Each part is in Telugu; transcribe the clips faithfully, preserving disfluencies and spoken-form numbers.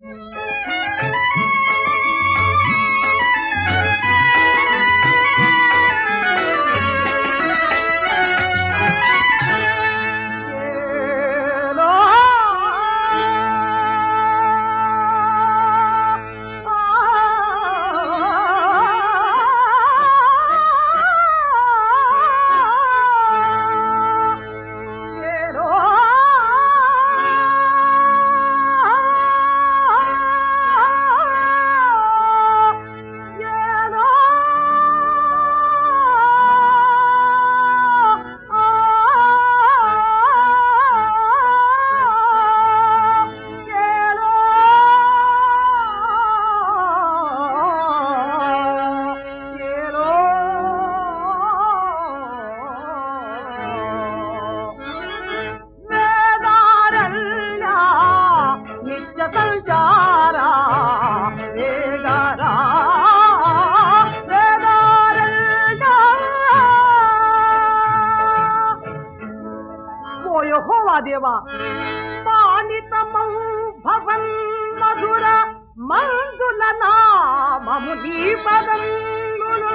దేవా పానితమౌ భవన్ మధుర మందుల నామము నీ పదంబులు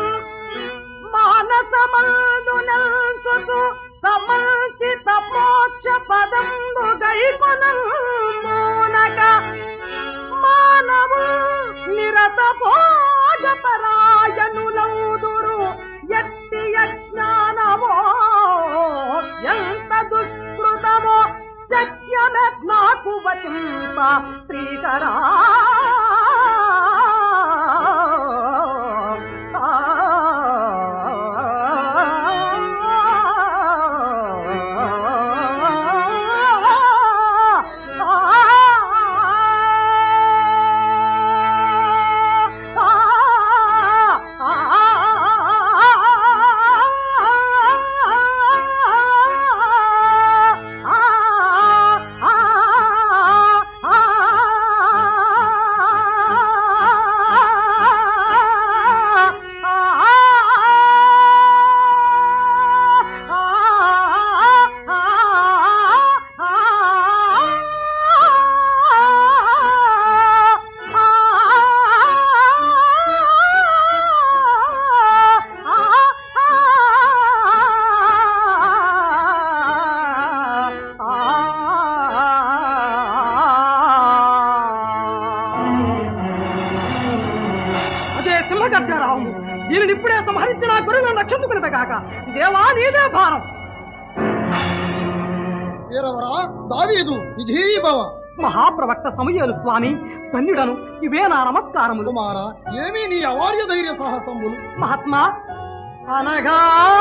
మానసమందునంతుకు సమంచిత మోక్ష పదంబు గైకొనక మానవు నిరత భోజ పరాయణులౌదురు ఎట్టి అజ్ఞానమో ఎంత దుష్కృతమో సత్యమే నాకు వచింప శ్రీకరా దీనిని ఇప్పుడే సంహరించిన గురువులను రక్షించుకునేదగాక దేవా నీదే భారం. మహాప్రవక్త సమూయేలు స్వామి ధన్యుడను ఇవే నా నమస్కారములు. ఏమీ నీ అవార్య ధైర్య సాహసములు. మహాత్మా అనగా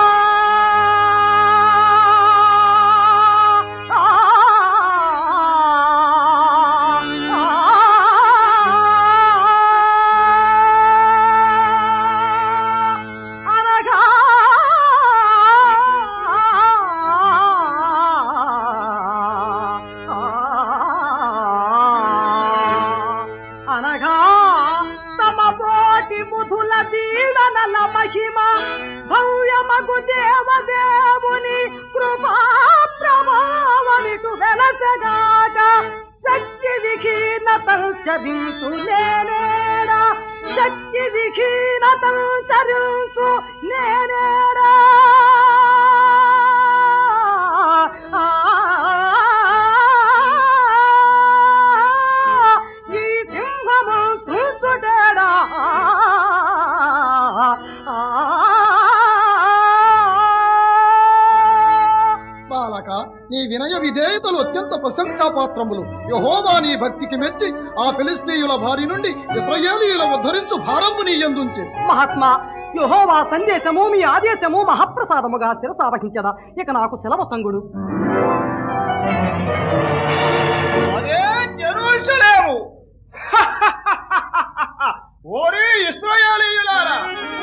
మహిమ భవ్యమగు దేవదేవుని కృపా ప్రభావమిటు వెలసగాక శక్తి విహీనతల్ చరించు నేనేడా శక్తి విహీనతల్ చరించు నేనేడా ఈ సింహము చూచుడేడా నీ వినయ విధేయతలు అత్యంత ప్రశంసాపాత్రములు. యెహోవా నీ భక్తికి మెచ్చి ఆ ఫిలిష్తీయుల భారీ నుండి ఇశ్రాయేలీయుల ఉద్ధరించు భారము నీ యందుంచె. మహాత్మా యెహోవా సందేశము మీ ఆదేశము మహాప్రసాదముగా శిరసావహించదా. ఇక నాకు సెలవు సంగుడు. అదే జెరూషలేము. ఓరి ఇశ్రాయేలీయులారా,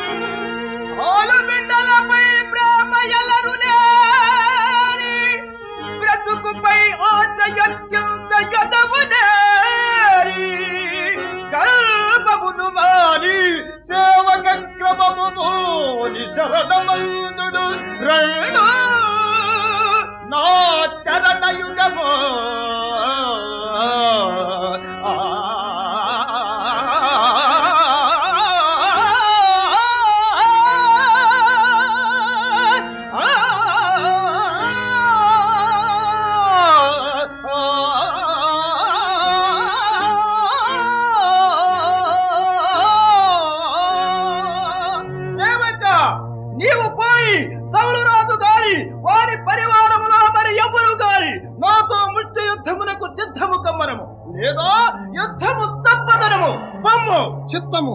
ఆలబిడ్డలపై ప్రేమయలను లేని బ్రతుకుపై ఆశయంత యదవునేరి గర్భమును మాని సేవక క్రమమును శరణమందుడు రెండు నా చరణయుగము లేదా యుద్ధము తప్పదనము. బొమ్ము చిత్తము.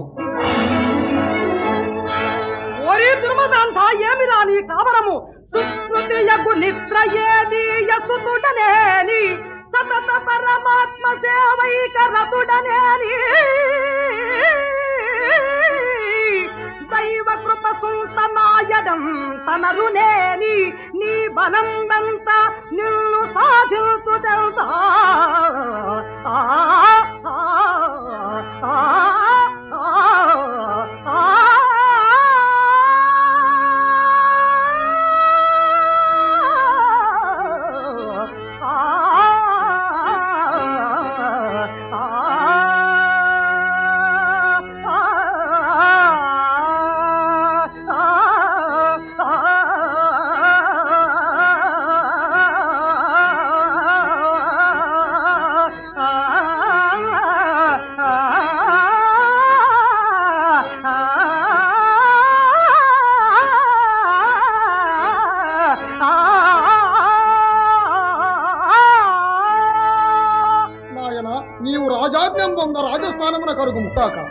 ఓరి దుర్మదాంత ఏమి రాని కావరము సుకృతియగు నిస్త్రయేదీయ సుతుడనేని సతత పరమాత్మ సేవైక రతుడనేని దైవ కృప సుల్తనాయడం తనరునేని నీ బలందంత నిన్ను సాధించుదంత నీవు రాజాజ్ఞం పొంద రాజస్థానమున కరుగు ముట్టాక